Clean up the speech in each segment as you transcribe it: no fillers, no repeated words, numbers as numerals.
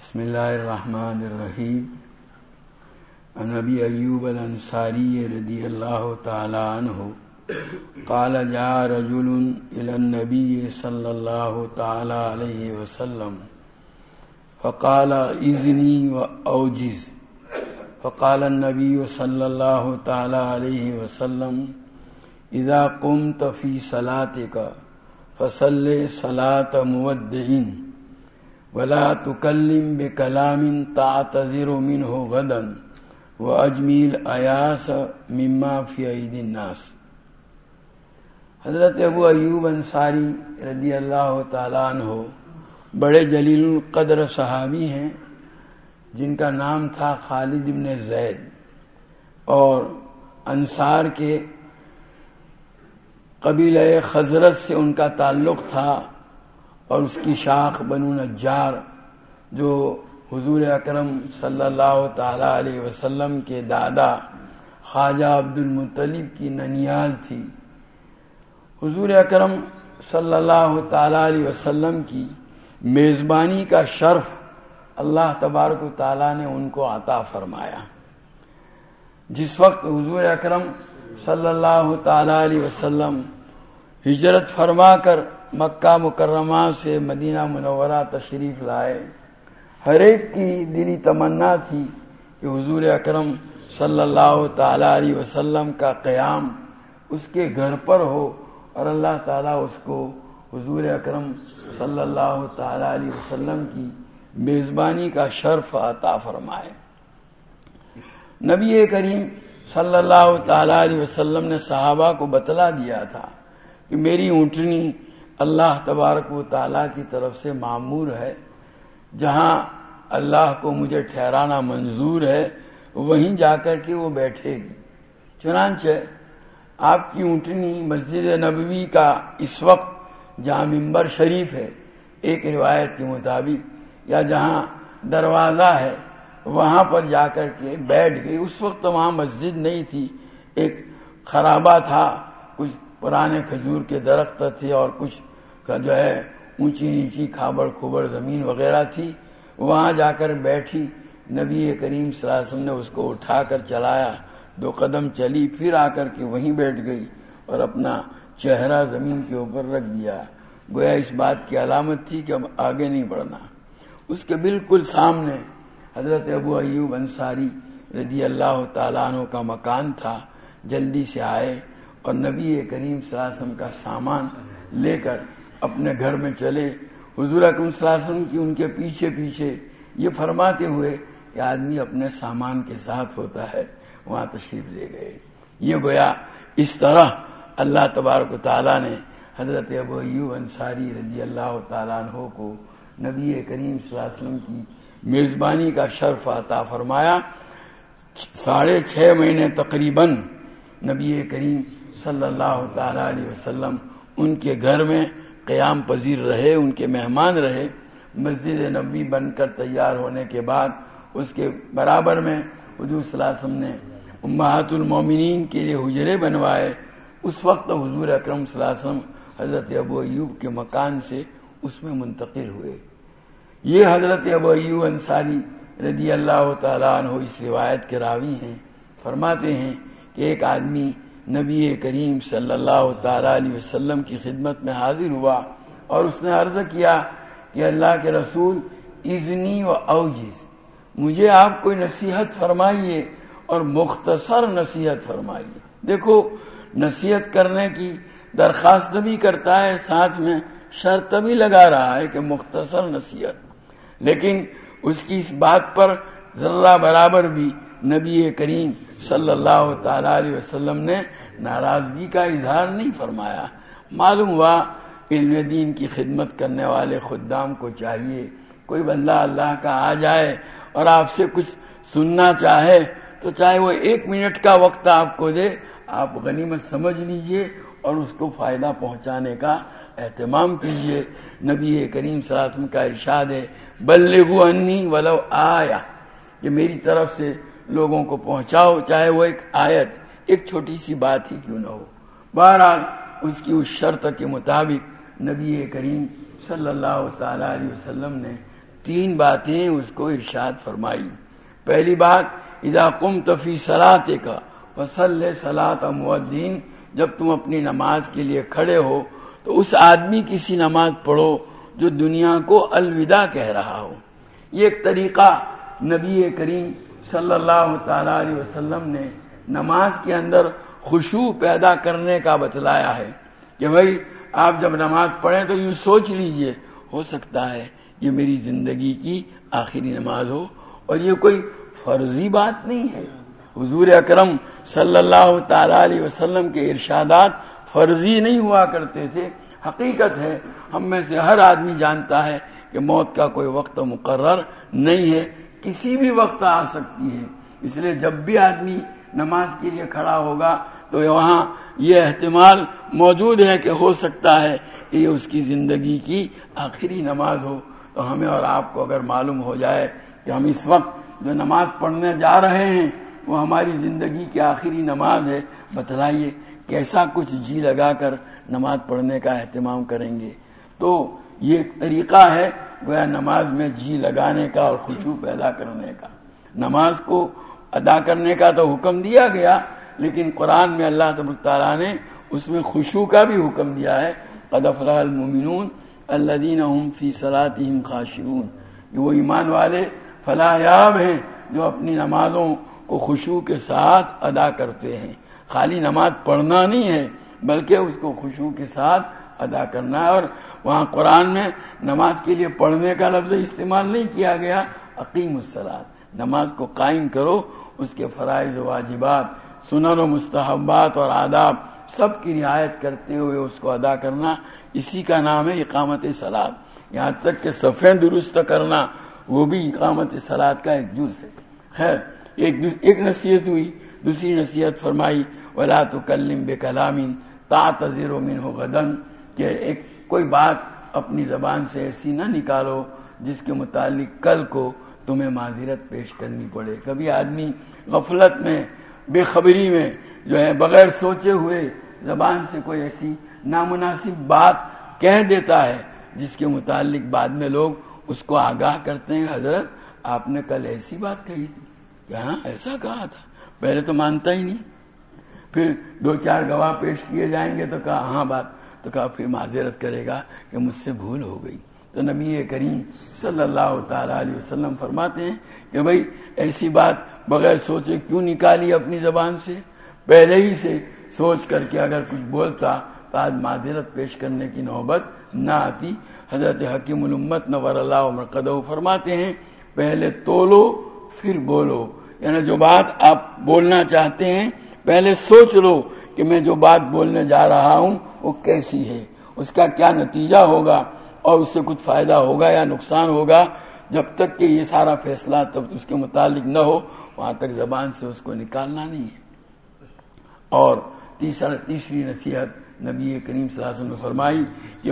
بسم اللہ الرحمن الرحیم. عن ابی ایوب الانصاری رضی اللہ تعالی عنہ قال جاء رجل الى النبی صلی اللہ تعالی علیہ وسلم فقال اذنی واوجز فقال النبی صلی اللہ تعالی علیہ وسلم اذا قمت فی صلاتک فصل صلاة مودع ولا تكلم بكلام تعتذر منه غدا واجمل الایاس مما فی ایدی الناس. حضرت ابو ایوب انصاری رضی اللہ تعالیٰ عنہ بڑے جلیل القدر صحابی ہیں جن کا نام تھا خالد بن زید، اور انصار کے قبیلہ خزرج سے ان کا تعلق تھا، اور اس کی شاخ بنو نجار جو حضور اکرم صلی اللہ تعالی علیہ وسلم کے دادا خواجہ عبد المطلب کی ننیال تھی. حضور اکرم صلی اللہ تعالی علیہ وسلم کی میزبانی کا شرف اللہ تبارک و تعالی نے ان کو عطا فرمایا. جس وقت حضور اکرم صلی اللہ تعالی علیہ وسلم ہجرت فرما کر مکہ مکرمہ سے مدینہ منورہ تشریف لائے، ہر ایک کی دلی تمنا تھی کہ حضور اکرم صلی اللہ تعالی علیہ وسلم کا قیام اس کے گھر پر ہو، اور اللہ تعالیٰ اس کو حضور اکرم صلی اللہ تعالی علیہ وسلم کی میزبانی کا شرف عطا فرمائے. نبی کریم صلی اللہ تعالی علیہ وسلم نے صحابہ کو بتلا دیا تھا کہ میری اونٹنی اللہ تبارک و تعالیٰ کی طرف سے معمور ہے، جہاں اللہ کو مجھے ٹھہرانا منظور ہے وہیں جا کر کے وہ بیٹھے گی. چنانچہ آپ کی اونٹنی مسجد نبوی کا اس وقت جہاں ممبر شریف ہے ایک روایت کے مطابق، یا جہاں دروازہ ہے وہاں پر جا کر کے بیٹھ گئی. اس وقت وہاں مسجد نہیں تھی، ایک خرابہ تھا، کچھ پرانے کھجور کے درخت تھے اور کچھ کا جو ہے اونچی نیچی کھابڑ کھوبڑ زمین وغیرہ تھی. وہاں جا کر بیٹھی، نبی کریم صلی اللہ علیہ وسلم نے اس کو اٹھا کر چلایا، 2 قدم چلی، پھر آ کر کے وہیں بیٹھ گئی اور اپنا چہرہ زمین کے اوپر رکھ دیا. گویا اس بات کی علامت تھی کہ اب آگے نہیں بڑھنا. اس کے بالکل سامنے حضرت ابو ایوب انصاری رضی اللہ تعالیٰ عنہ کا مکان تھا. جلدی سے آئے اور نبی کریم صلی اللہ علیہ وسلم کا سامان لے کر اپنے گھر میں چلے. حضور اکرم صلی اللہ علیہ وسلم کی ان کے پیچھے پیچھے یہ فرماتے ہوئے کہ آدمی اپنے سامان کے ساتھ ہوتا ہے، وہاں تشریف لے گئے. یہ گویا اس طرح اللہ تبارک و تعالیٰ نے حضرت ابو ایوب انصاری رضی اللہ تعالیٰ عنہ کو نبی کریم صلی اللہ علیہ وسلم کی میزبانی کا شرف عطا فرمایا. 6.5 مہینے تقریباً نبی کریم صلی اللہ تعالی علیہ وسلم ان کے گھر میں قیام پذیر رہے، ان کے مہمان رہے. مسجد نبوی بن کر تیار ہونے کے بعد اس کے برابر میں حضور صلی اللہ علیہ وسلم نے امہات المومنین کے لیے حجرے بنوائے. اس وقت حضور اکرم صلی اللہ علیہ وسلم حضرت ابو ایوب کے مکان سے اس میں منتقل ہوئے. یہ حضرت ابو ایوب انصاری رضی اللہ تعالیٰ عنہ اس روایت کے راوی ہیں. فرماتے ہیں کہ ایک آدمی نبی کریم صلی اللہ تعالی علیہ وسلم کی خدمت میں حاضر ہوا اور اس نے عرض کیا کہ اللہ کے رسول اذنی و اوجز، مجھے آپ کوئی نصیحت فرمائیے اور مختصر نصیحت فرمائیے. دیکھو، نصیحت کرنے کی درخواست بھی کرتا ہے، ساتھ میں شرط بھی لگا رہا ہے کہ مختصر نصیحت، لیکن اس کی اس بات پر ذرہ برابر بھی نبی کریم صلی اللہ تعالی علیہ وسلم نے ناراضگی کا اظہار نہیں فرمایا. معلوم ہوا علم دین کی خدمت کرنے والے خدام کو چاہیے کوئی بندہ اللہ کا آ جائے اور آپ سے کچھ سننا چاہے تو چاہے وہ 1 منٹ کا وقت آپ کو دے، آپ غنیمت سمجھ لیجئے اور اس کو فائدہ پہنچانے کا اہتمام کیجئے. نبی کریم صلی اللہ علیہ وسلم کا ارشاد ہے بلغوا انی ولو آیا، کہ میری طرف سے لوگوں کو پہنچاؤ، چاہے وہ ایک آیت، ایک چھوٹی سی بات ہی کیوں نہ ہو. بہرحال اس کی اس شرط کے مطابق نبی کریم صلی اللہ تعالی علیہ وسلم نے 3 باتیں اس کو ارشاد فرمائی۔ پہلی بات، اذا قمت فی صلاتک فصلی صلاۃ مؤذن، جب تم اپنی نماز کے لیے کھڑے ہو تو اس آدمی کی سی نماز پڑھو جو دنیا کو الوداع کہہ رہا ہو۔ یہ ایک طریقہ نبی کریم صلی اللہ تعالی علیہ وسلم نے نماز کے اندر خشوع پیدا کرنے کا بتلایا ہے کہ بھائی آپ جب نماز پڑھیں تو یوں سوچ لیجئے، ہو سکتا ہے یہ میری زندگی کی آخری نماز ہو، اور یہ کوئی فرضی بات نہیں ہے۔ حضور اکرم صلی اللہ تعالی علیہ وسلم کے ارشادات فرضی نہیں ہوا کرتے تھے، حقیقت ہے ہم میں سے ہر آدمی جانتا ہے کہ موت کا کوئی وقت مقرر نہیں ہے، کسی بھی وقت آ سکتی ہے، اس لیے جب بھی آدمی نماز کے لیے کھڑا ہوگا تو وہاں یہ احتمال موجود ہے کہ ہو سکتا ہے کہ یہ اس کی زندگی کی آخری نماز ہو۔ تو ہمیں اور آپ کو اگر معلوم ہو جائے کہ ہم اس وقت جو نماز پڑھنے جا رہے ہیں وہ ہماری زندگی کی آخری نماز ہے، بتلائیے کیسا کچھ جی لگا کر نماز پڑھنے کا اہتمام کریں گے۔ تو یہ ایک طریقہ ہے گویا نماز میں جی لگانے کا اور خشوع پیدا کرنے کا۔ نماز کو ادا کرنے کا تو حکم دیا گیا، لیکن قرآن میں اللہ تبارک تعالیٰ نے اس میں خشوع کا بھی حکم دیا ہے۔ قد افلح المؤمنون الذین هم فی صلاتهم خاشعون، یہ وہ ایمان والے فلاح یاب ہیں جو اپنی نمازوں کو خشوع کے ساتھ ادا کرتے ہیں۔ خالی نماز پڑھنا نہیں ہے بلکہ اس کو خشوع کے ساتھ ادا کرنا ہے، اور وہاں قرآن میں نماز کے لیے پڑھنے کا لفظ استعمال نہیں کیا گیا، اقیم الصلاۃ، نماز کو قائم کرو، اس کے فرائض و واجبات، سنن و مستحبات اور آداب سب کی رعایت کرتے ہوئے اس کو ادا کرنا، اسی کا نام ہے اقامت صلاۃ۔ یہاں تک کہ صفیں درست کرنا وہ بھی اقامت صلاۃ کا ایک جز ہے۔ خیر، ایک نصیحت ہوئی، دوسری نصیحت فرمائی وَلَا تُكَلِّمْ بِكَلَامٍ تَعْتَذِرُ مِنْهُ غَدًا، کہ ایک کوئی بات اپنی زبان سے ایسی نہ نکالو جس کے متعلق کل کو تمہیں معذرت پیش کرنی پڑے۔ کبھی آدمی غفلت میں، بے خبری میں جو ہے بغیر سوچے ہوئے زبان سے کوئی ایسی نامناسب بات کہہ دیتا ہے جس کے متعلق بعد میں لوگ اس کو آگاہ کرتے ہیں، حضرت آپ نے کل ایسی بات کہی تھی کہ ہاں ایسا کہا تھا، پہلے تو مانتا ہی نہیں، پھر 2-4 گواہ پیش کیے جائیں گے تو کہا ہاں بات، تو کہا پھر معذرت کرے گا کہ مجھ سے بھول ہو گئی۔ تو نبی کریم صلی اللہ تعالی علیہ وسلم فرماتے ہیں کہ بھئی ایسی بات بغیر سوچے کیوں نکالی اپنی زبان سے، پہلے ہی سے سوچ کر کے اگر کچھ بولتا تو آج معذرت پیش کرنے کی نوبت نہ آتی۔ حضرت حکیم الامت نور اللہ مرقدہ فرماتے ہیں پہلے تولو پھر بولو، یعنی جو بات آپ بولنا چاہتے ہیں پہلے سوچ لو کہ میں جو بات بولنے جا رہا ہوں وہ کیسی ہے، اس کا کیا نتیجہ ہوگا اور اس سے کچھ فائدہ ہوگا یا نقصان ہوگا۔ جب تک کہ یہ سارا فیصلہ تب اس کے متعلق نہ ہو وہاں تک زبان سے اس کو نکالنا نہیں ہے۔ اور تیسری نصیحت نبی کریم صلی اللہ علیہ وسلم نے فرمائی کہ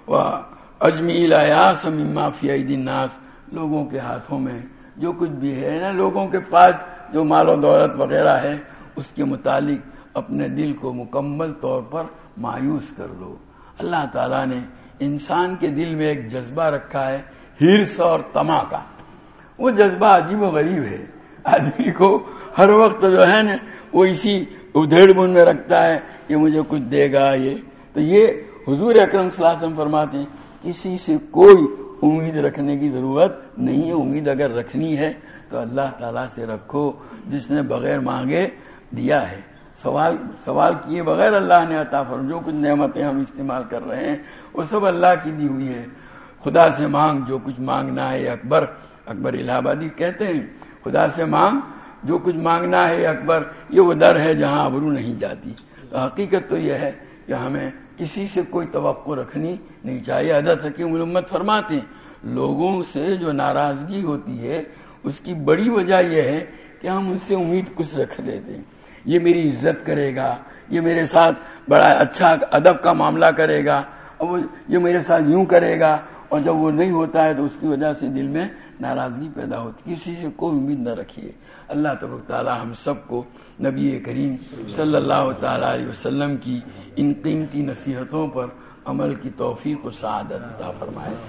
اجمی الیاس مما فی ایدی الناس، لوگوں کے ہاتھوں میں جو کچھ بھی ہے نا، لوگوں کے پاس جو مال و دولت وغیرہ ہے اس کے متعلق اپنے دل کو مکمل طور پر مایوس کر لو۔ اللہ تعالیٰ نے انسان کے دل میں ایک جذبہ رکھا ہے ہرس اور طمع کا، وہ جذبہ عجیب و غریب ہے، آدمی کو ہر وقت جو ہے نا وہ اسی ادھیڑ بن میں رکھتا ہے کہ مجھے کچھ دے گا یہ۔ تو یہ حضور اکرم صلی اللہ علیہ وسلم فرماتے ہیں کسی سے کوئی امید رکھنے کی ضرورت نہیں ہے، امید اگر رکھنی ہے تو اللہ تعالیٰ سے رکھو جس نے بغیر مانگے دیا ہے، سوال کیے بغیر اللہ نے عطا فرمایا۔ جو کچھ نعمتیں ہم استعمال کر رہے ہیں وہ سب اللہ کی دی ہوئی ہے۔ خدا سے مانگ جو کچھ مانگنا ہے، اکبر الہ آبادی کہتے ہیں خدا سے مانگ جو کچھ مانگنا ہے اکبر، یہ وہ در ہے جہاں ابرو نہیں جاتی۔ تو حقیقت تو یہ ہے کہ ہمیں کسی سے کوئی توقع رکھنی نہیں چاہیے۔ حضرت حکیم الامت فرماتے ہیں لوگوں سے جو ناراضگی ہوتی ہے اس کی بڑی وجہ یہ ہے کہ ہم ان سے امید کچھ رکھ لیتے ہیں، یہ میری عزت کرے گا، یہ میرے ساتھ بڑا اچھا ادب کا معاملہ کرے گا، اور یہ میرے ساتھ یوں کرے گا، اور جب وہ نہیں ہوتا ہے تو اس کی وجہ سے دل میں ناراضگی پیدا ہوتی۔ کسی سے کوئی امید نہ رکھیے۔ اللہ تبارک تعالی ہم سب کو نبی کریم صلی اللہ تعالی علیہ وسلم کی ان قیمتی نصیحتوں پر عمل کی توفیق و سعادت عطا فرمائے۔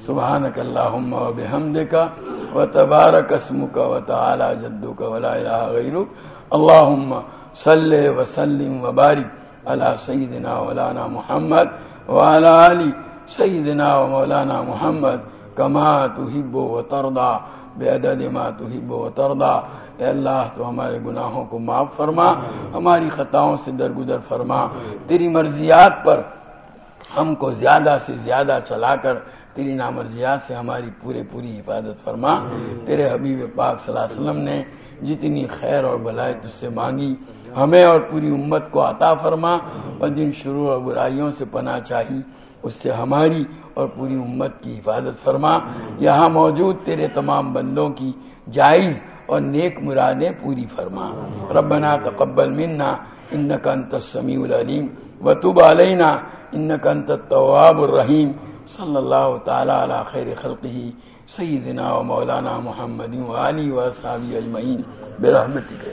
سبحانک اللہم و بحمدک و تبارک اسمک و تعالی جدک و لا الہ غیرک اللہم صلی وسلم وبارک علی سیدنا مولانا محمد وعلی آل سیدنا و مولانا محمد کما تحب و ترضا بعدد ما تحب و ترضا۔ اے اللہ تو ہمارے گناہوں کو معاف فرما، ہماری خطاؤں سے درگزر فرما، تیری مرضیات پر ہم کو زیادہ سے زیادہ چلا کر تیری نامرضیات سے ہماری پوری حفاظت فرما۔ تیرے حبیب پاک صلی اللہ علیہ وسلم نے جتنی خیر اور بھلائی تجھ سے مانگی ہمیں اور پوری امت کو عطا فرما، اور جن شرور اور برائیوں سے پناہ چاہی اس سے ہماری اور پوری امت کی حفاظت فرما۔ یہاں موجود تیرے تمام بندوں کی جائز اور نیک مرادیں پوری فرما۔ ربنا تقبل منا انک انت السمیع العلیم وتب علینا انک انت التواب الرحیم۔ صلی اللہ تعالی علی خیر خلقہ سیدنا و مولانا محمد و آلہ و اصحابہ اجمعین برحمتک۔